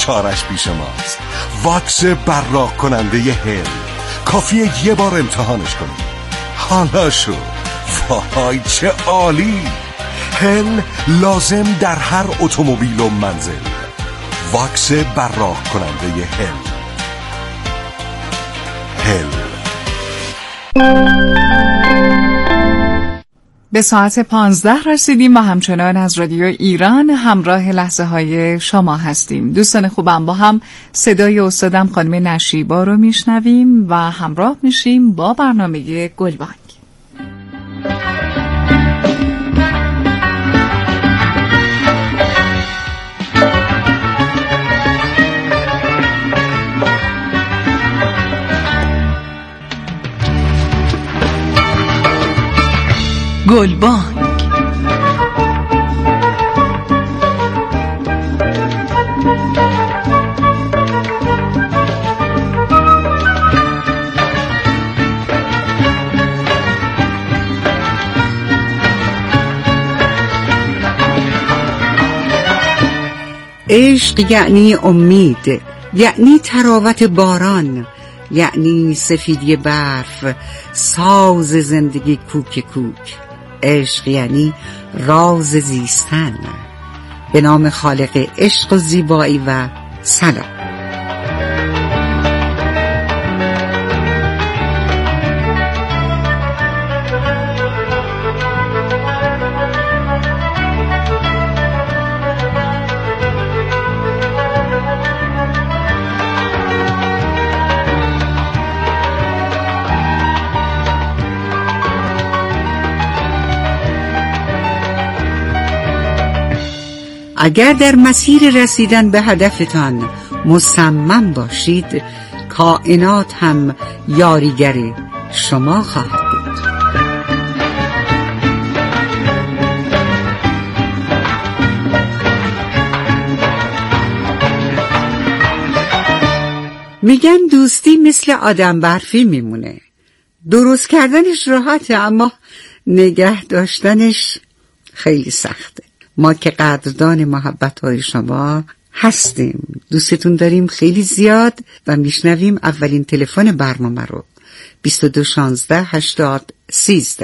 چارش پیش ماست. واکس براق کننده هل، کافیه یه بار امتحانش کنید. حالا شد، وای چه عالی! هل لازم در هر اتومبیل و منزل. واکس براق کننده هل. به ساعت 15 رسیدیم و همچنان از رادیو ایران همراه لحظه های شما هستیم. دوستان خوبم، با هم صدای استادم خانم نشیبا رو میشنویم و همراه میشیم با برنامه گلبانگ. گلبانگ. عشق یعنی امید، یعنی تراوت باران، یعنی سفیدی برف، ساز زندگی کوک کوک. عشق یعنی راز زیستن. به نام خالق عشق و زیبایی و سلام. اگر در مسیر رسیدن به هدفتان مصمم باشید، کائنات هم یاریگر شما خواهد بود. میگن دوستی مثل آدم برفی میمونه. درست کردنش راحته، اما نگه داشتنش خیلی سخته. ما که قدردان محبت‌های شما هستیم، دوستتون داریم خیلی زیاد و میشنویم اولین تلفن برنامه رو 22 16 80 13.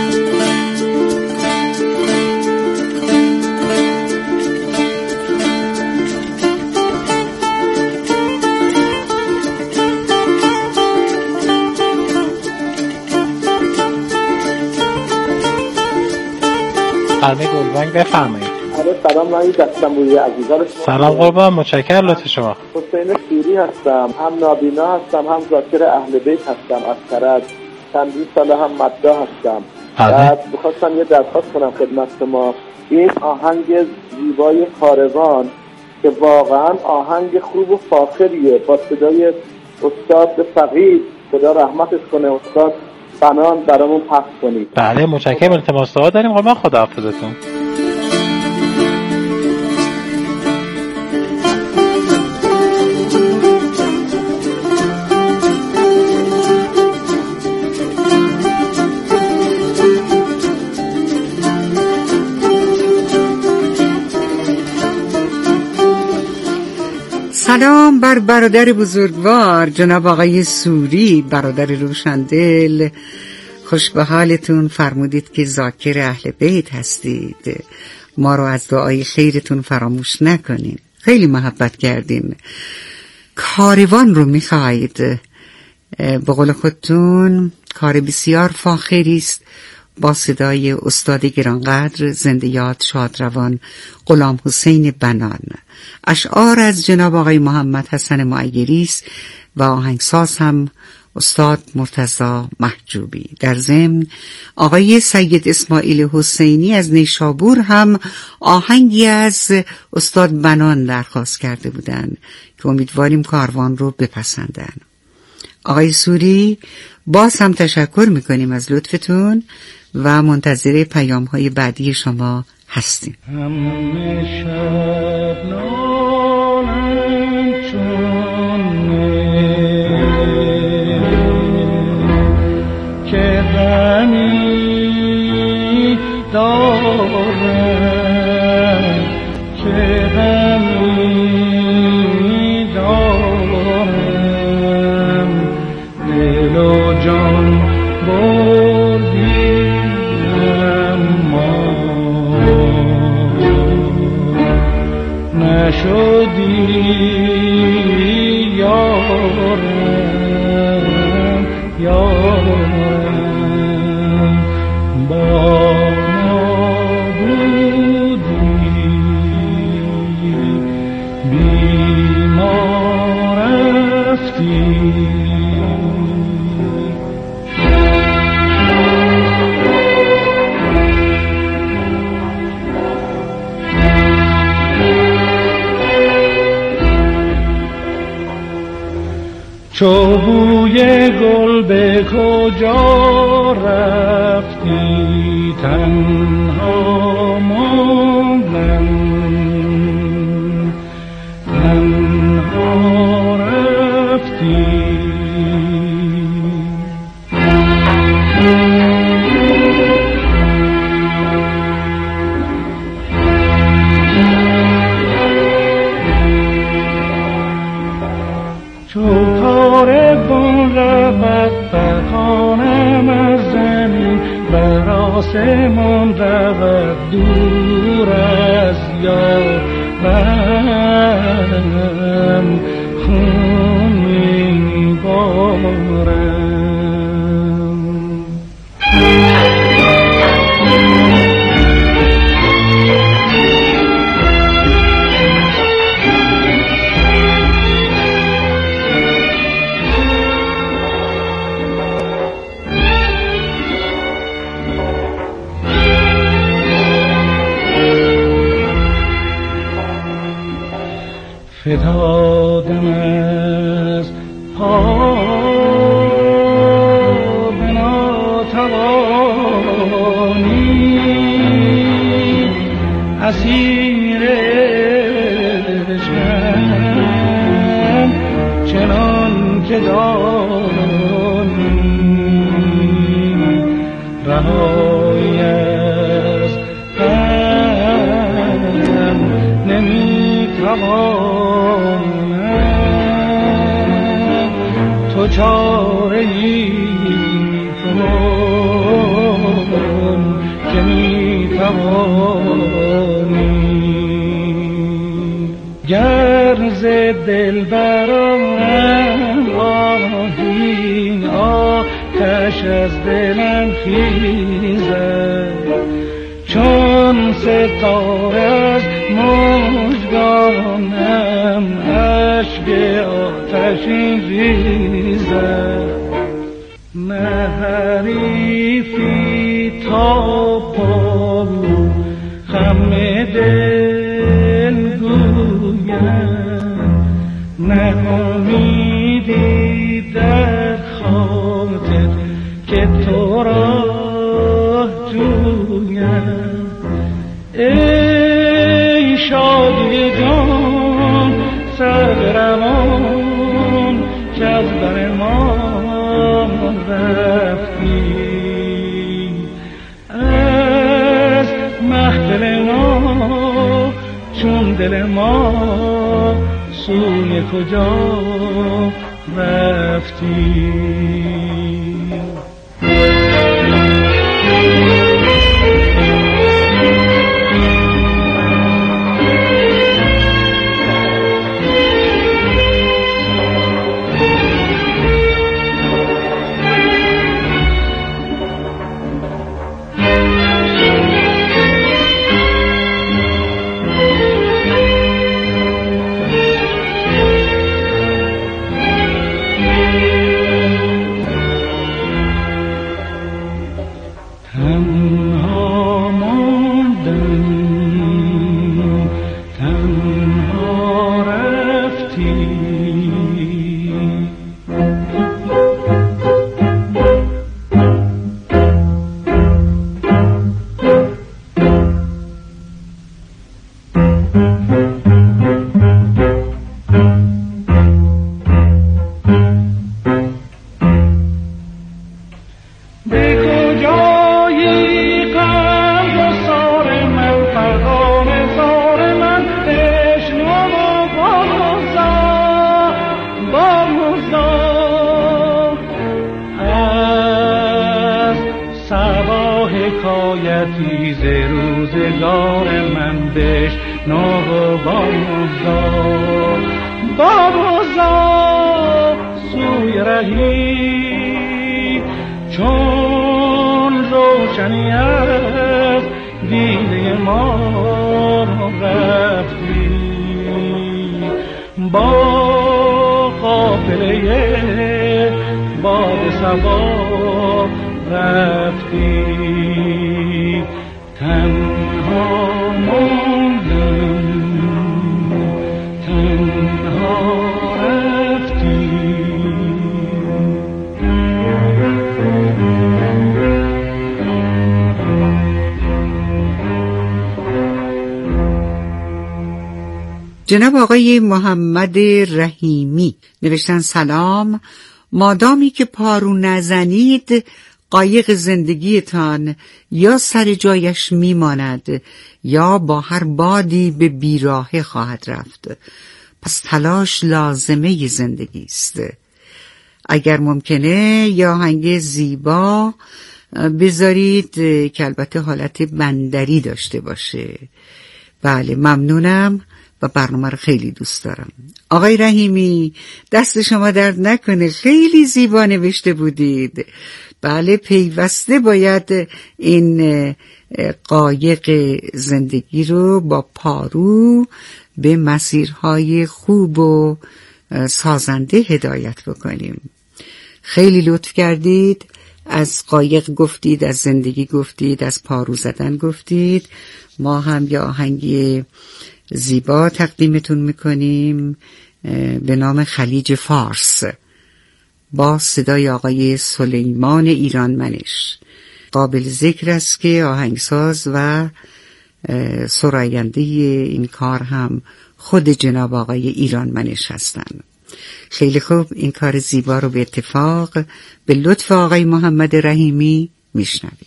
برنامه گلبانگ بفرمایید. سلام، من دستموری عزیزان. سلام قربان، متشکرم لطف شما. حسین سوری هستم، هم نابینا هستم، هم ذاکر اهل بیت هستم از کرج. چندین ساله هم مداح هستم. بعد می‌خواستم یه درخواست کنم خدمت شما. این آهنگ زیبای کاروان که واقعا آهنگ خوب و فاخریه، با صدای استاد فقید، خدا رحمتش کنه، استاد بنان برامون پخش کنید. بله متشکرم، التماس دعا داریم قربان، خداحافظتون. سلام بر برادر بزرگوار جناب آقای سوری، برادر روشندل. خوش به حالتون. فرمودید که ذاکر اهل بیت هستید، ما رو از دعای خیرتون فراموش نکنین. خیلی محبت کردین. کاروان رو میخواید، به قول خودتون کار بسیار فاخری است، با صدای استاد گرانقدر زنده یاد شادروان غلام حسین بنان. اشعار از جناب آقای محمد حسن معیری است و آهنگساز هم استاد مرتضی محجوبی. در ضمن آقای سید اسماعیل حسینی از نیشابور هم آهنگی از استاد بنان درخواست کرده بودند که امیدواریم کاروان رو بپسندن. آقای سوری، باز هم تشکر میکنیم از لطفتون و منتظر پیام‌های بعدی شما هستیم. همه شب نالم چون که غمی دارم، که غمی یارم یارم با نابودی بیمار رفتی. چو بوی گل به کجا رفتی تنها ماندم تنها رفتی. آسمان رود دور از یارم خون میبارم. فتادم از پا به ناتوانی اسیر عشقم چنان که دانی رهایی از غم نمیتوان تو چاره‌ای کن که میتوانی. گر ز دلبرم آهی آتش از دلم خیزد چون ستاره از مژگانم اشک آتشین ریزد. نه حریفی تا پابو خم دل گویم نه امیدی در خاطر که تو را جویم. ای شادی جان سرروان که از بر ما رفتی از محفل ما چون دل ما سوی کجا رفتی. حکایتی ز روزگار من بشنو و بامزا. رهی چون روشنی از دیده ما رفتی با قافله باد صبا رفتی تنها موندم تنها رفتی جناب آقای محمد رحیمی نوشتن سلام، مادامی که پارو نزنید قایق زندگیتان یا سر جایش میماند یا با هر بادی به بیراهه خواهد رفت، پس تلاش لازمه زندگی است. اگر ممکنه یا آهنگ زیبا بذارید که البته حالت بندری داشته باشه. بله ممنونم و برنامه رو خیلی دوست دارم. آقای رحیمی دست شما درد نکنه، خیلی زیبا نوشته بودید. بله پیوسته باید این قایق زندگی رو با پارو به مسیرهای خوب و سازنده هدایت بکنیم. خیلی لطف کردید، از قایق گفتید، از زندگی گفتید، از پارو زدن گفتید. ما هم یه آهنگی زیبا تقدیمتون میکنیم به نام خلیج فارس با صدای آقای سلیمان ایرانمنش. قابل ذکر است که آهنگساز و سراینده این کار هم خود جناب آقای ایرانمنش هستند. خیلی خوب، این کار زیبا رو به اتفاق به لطف آقای محمد رحیمی میشنویم.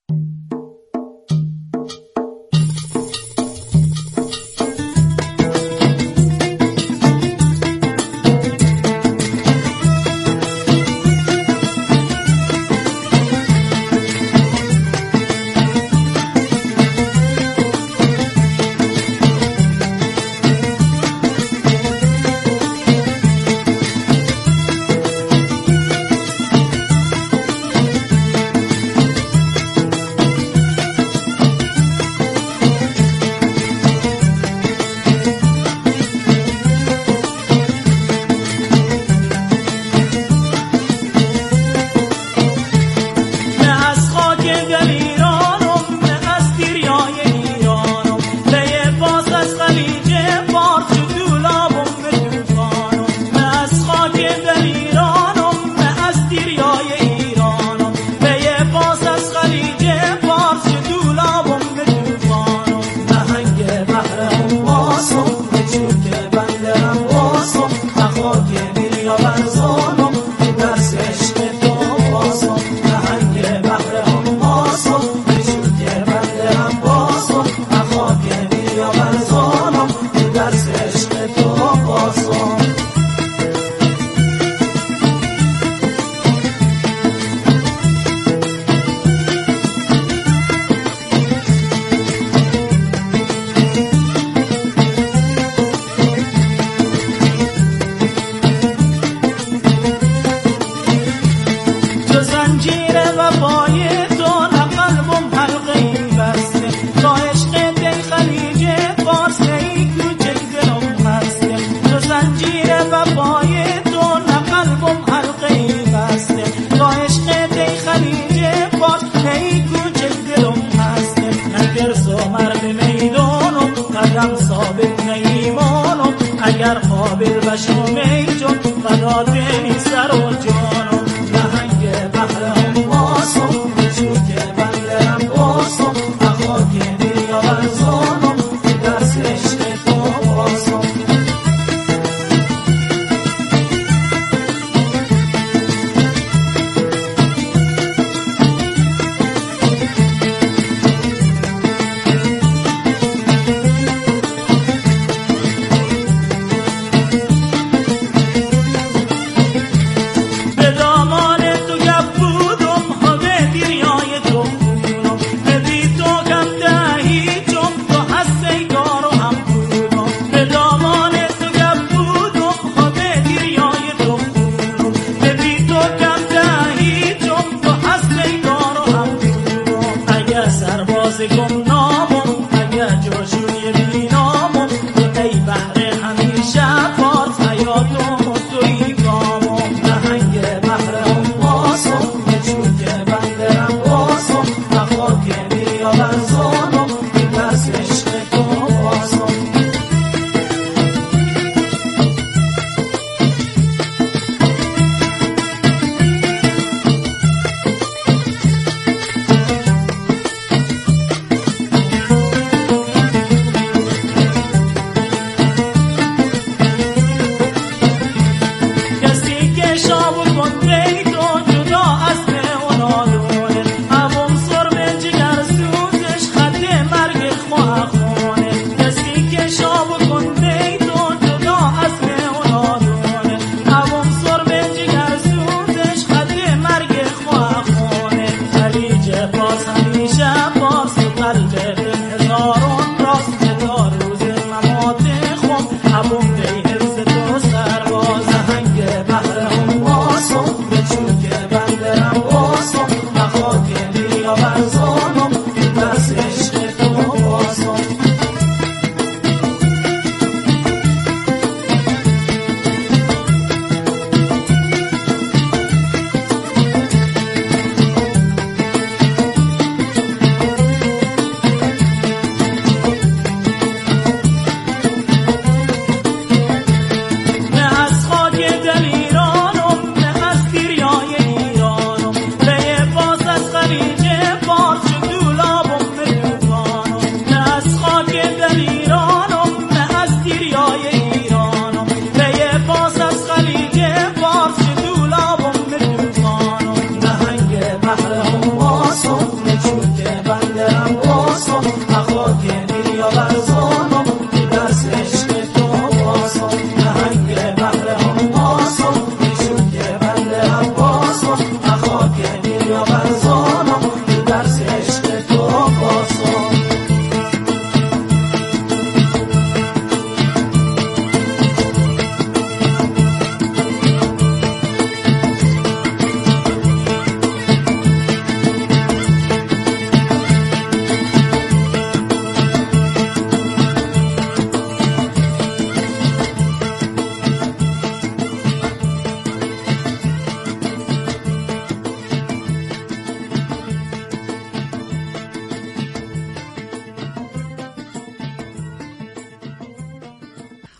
اگر قابل بشم ای جان فدات بی سر و جانم نهنگ بحرم باسم چوک بندرم باسم اخاک دریا برزانم درس عشق تو باسم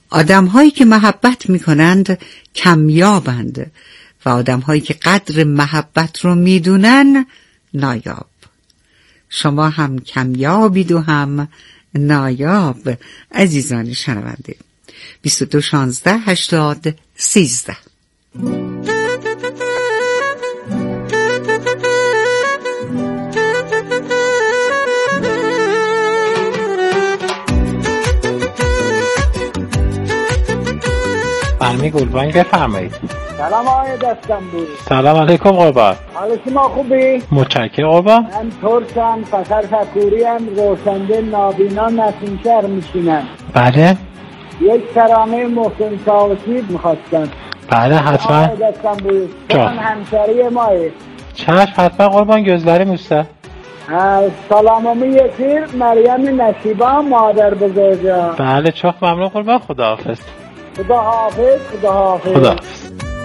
آدم‌هایی که محبت می‌کنند کمیابند و آدم‌هایی که قدر محبت رو می‌دونن نایاب. شما هم کمیابید و هم نایاب عزیزان شنونده. 22 16 80 13. برمی گلبانگ بفرمایید. سلام آقای دستنبور. سلام علیکم قربان. حال شما خوبی؟ متشکرم قربان. من ترکم، فخر فکوریم، روشنده نابینا نسیمشهر میشینم. بله. یک ترانه محسن ساوسی میخواستم. بله حتما. آقای دستنبور من همشهری مایه. چشم حتما قربان. گزلری موسته. سلامامی یکیر مریم نشیبا مادر بزرگم. بله چخ ممنون قربان. خداحافظ. خداحافظ. خداحافظ. خداحافظ.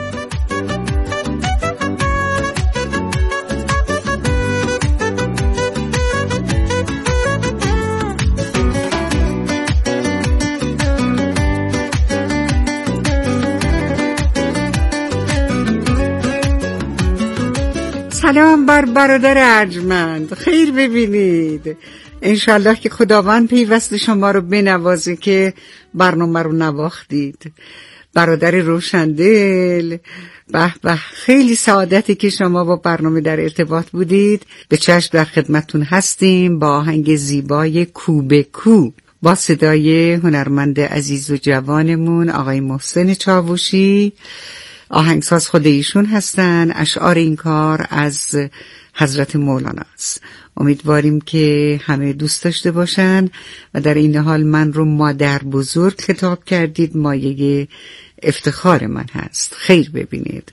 سلام بر برادر ارجمند، خیر ببینید. انشالله که خداوند پیوست شما رو بنوازه که برنامه رو نواختید. برادر روشندل، به به، خیلی سعادتی که شما با برنامه در ارتباط بودید. به چشم در خدمتون هستیم با آهنگ زیبای کوبه کو با صدای هنرمند عزیز و جوانمون آقای محسن چاوشی. آهنگساز خود ایشون هستن. اشعار این کار از حضرت مولانا است. امیدواریم که همه دوست داشته باشن و در این حال من رو مادر بزرگ خطاب کردید، مایه افتخار من هست. خیر ببینید.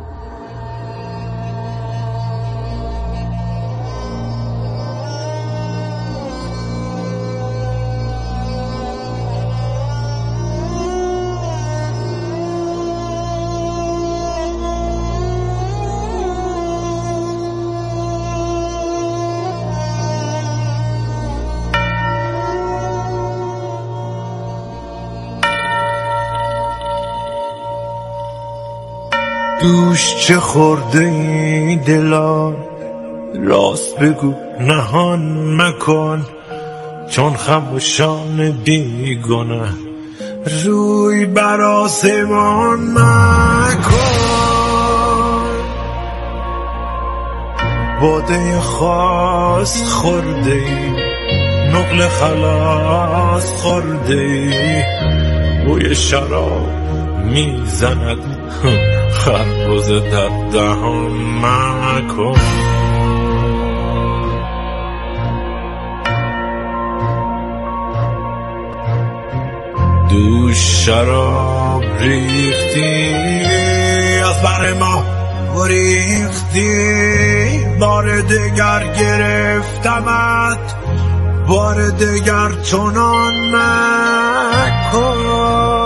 دوش چه خورده ای دلان، راست بگو نهان مکن، چون خموشان بیگناه روی بر آسمان مکن. باده خاص خورده ای، نقل خلاص خورده ای، بوی شراب میزند خربز در دهان مکن. دوش شراب ریختی از بر ما ریختی، بار دگر گرفتمت، بار دگر چنان مکن.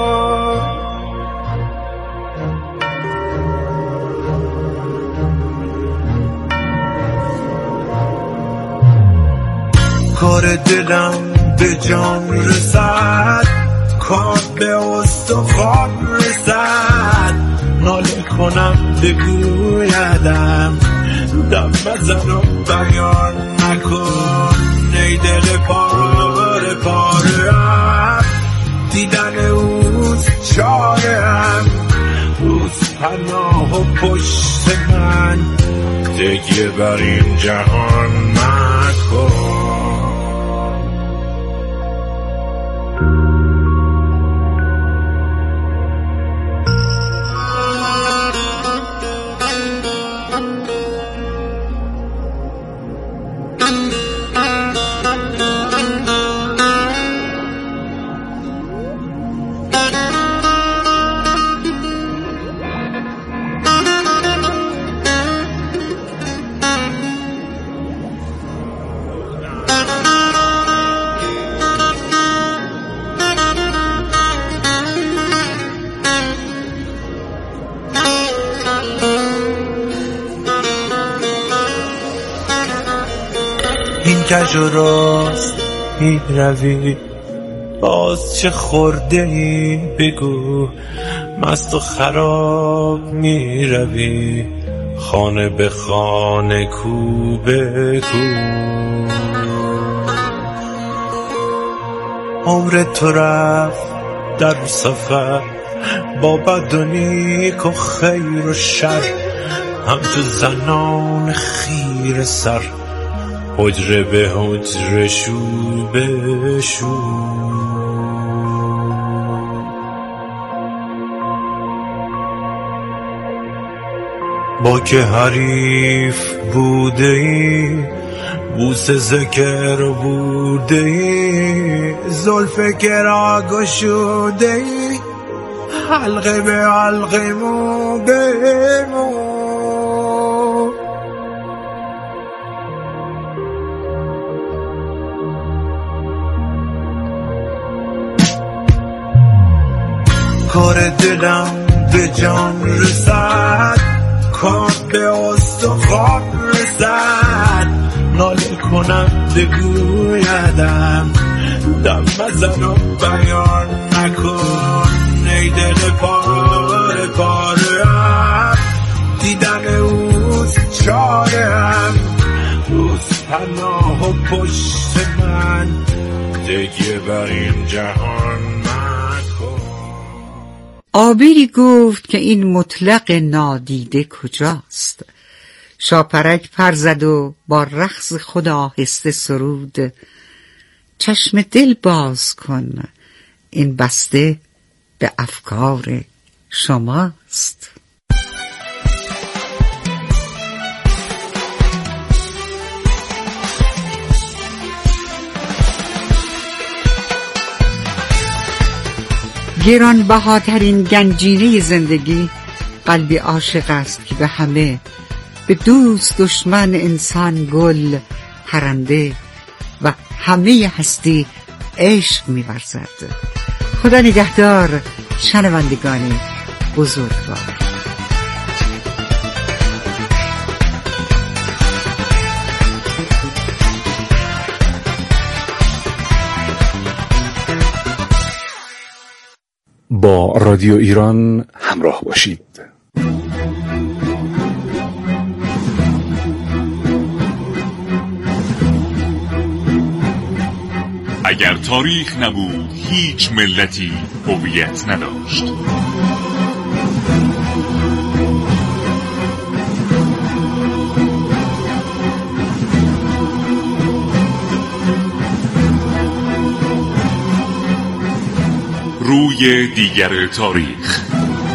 کار دلم به جان رسد، کار به استخوان رسد، ناله کنم بگویدم، دم بزن و بیان نکن. ای دل پاره پاره‌ام، دیدن اوز چاره‌ام، اوز پناه و پشت من، تکیه بر این جهان مکن. این کج و راست می روی، باز چه خورده ای بگو، مست و خراب می روی، خانه به خانه کو به کو. عمر تو رفت در سفر با بد و نیک و خیر و شر، همچو زنان خیر سر، حجره به حجره شو به شو. با که حریف بوده ای، بوس ذکر بوده ای، زلف کرا گشوده ای، حلقه به حلقه مو به مو. کار دلم به جان رسد، کار به استخوان رسد، ناله کنم بگویدم، دم بزن و بیان نکن، ای دل پاره پاره هم، دیدن اوست چاره هم، اوست پناه و پشت من، دیگه بر این جهان مکن. عابری گفت که این مطلق نادیده کجاست؟ شاپرک پر زد و با رقص خود آهسته سرود، چشم دل باز کن، این بسته به افکار شماست. گرانبهاترین گنجینه زندگی قلبی عاشق است که به همه، به دوست، دشمن، انسان، گل، پرنده و همه هستی عشق می‌ورزد. خدا نگهدار شنوندگان بزرگوار. با رادیو ایران همراه باشید. اگر تاریخ نبود هیچ ملتی هویت نداشت. روی دیگر تاریخ.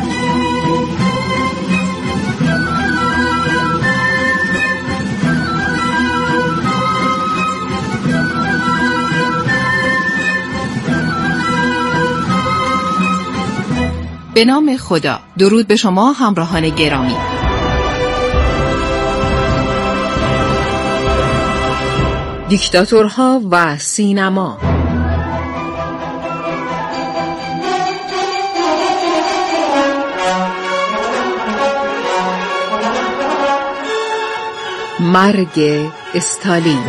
به نام خدا. درود به شما همراهان گرامی. دیکتاتورها و سینما. مرگ استالین.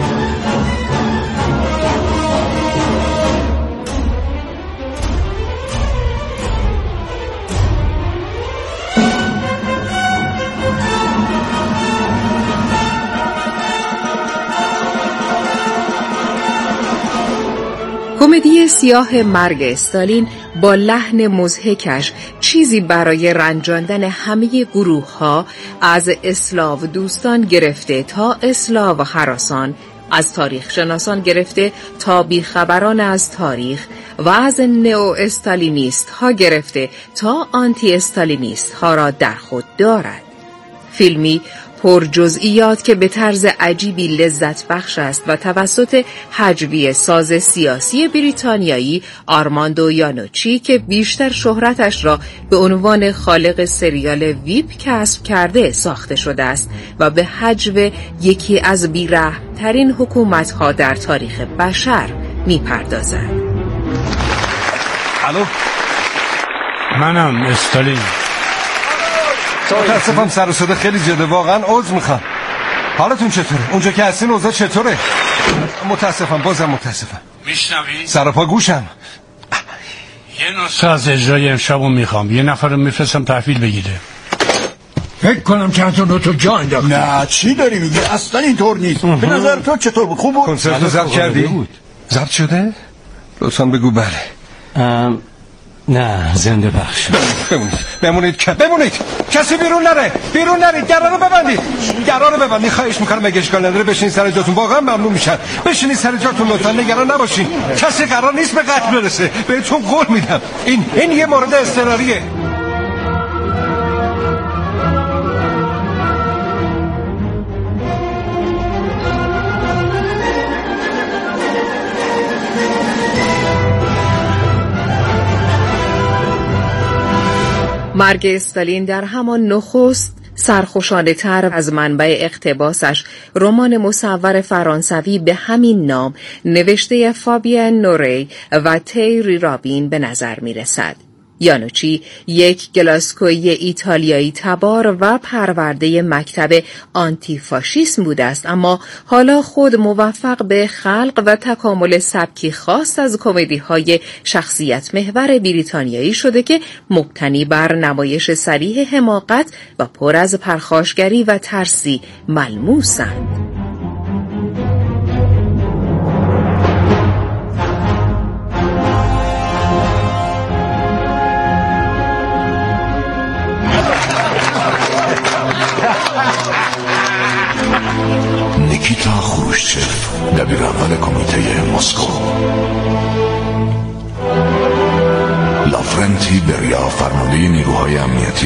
کمدی سیاه مرگ استالین با لحن مضحکش چیزی برای رنجاندن همه گروه‌ها، از اسلاو دوستان گرفته تا اسلاو هراسان، از تاریخ شناسان گرفته تا بیخبران از تاریخ و از نئو استالینیست ها گرفته تا آنتی استالینیست ها را در خود دارد. فیلمی پر جزئیات که به طرز عجیبی لذت بخش است و توسط هجوی ساز سیاسی بریتانیایی آرماندو یانوچی که بیشتر شهرتش را به عنوان خالق سریال ویپ کسب کرده ساخته شده است و به هجو یکی از بی‌رحم‌ترین حکومت‌ها در تاریخ بشر می‌پردازد. الو، منم استالین. متاسفم سر و صدا خیلی زیاده، واقعا عذر میخوام. حالتون چطوره؟ اونجا که هستین اوضاع چطوره؟ متاسفم، بازم متاسفم. میشنوی؟ سر و پا گوشم. یه نسخه از اجرای امشبو میخوام. یه نفر رو میفرستم تحویل بگیره. فکر کنم چند تا نوتو جا انداختی. نه چی داری میگی؟ اصلا اینطور نیست. به نظر تو چطور بود؟ خوب بود؟ کنسرت رو ضبط کردی؟ ضبط شده؟ لطفاً بگو بله. نه زنده بخش. بمونید کسی بیرون نرید. درا رو ببندید. خواهش میکنم اگه اشکال نداره بشینید سر جاتون. واقعا ممنون میشم. بشینید سر جاتون لطفا. نگران نباشین. کسی قرار نیست به قتل برسه. بهتون قول میدم. این یه مورد اضطراریه. مرگ استالین در همان نخست سرخوشانه تر از منبع اقتباسش رمان مصور فرانسوی به همین نام نوشته فابین نوری و تیری رابین به نظر می رسد. یانوچی یک گلاسکویی ایتالیایی تبار و پرورده مکتب آنتی فاشیسم بوده است، اما حالا خود موفق به خلق و تکامل سبکی خاص از کمدی‌های شخصیت محور بریتانیایی شده که مبتنی بر نمایش صریح حماقت و پر از پرخاشگری و ترسی ملموسند. نیکیتا خروشچف، دبیر اول کمیته مسکو. لافرنتی بریا، فرمانده نیروهای امنیتی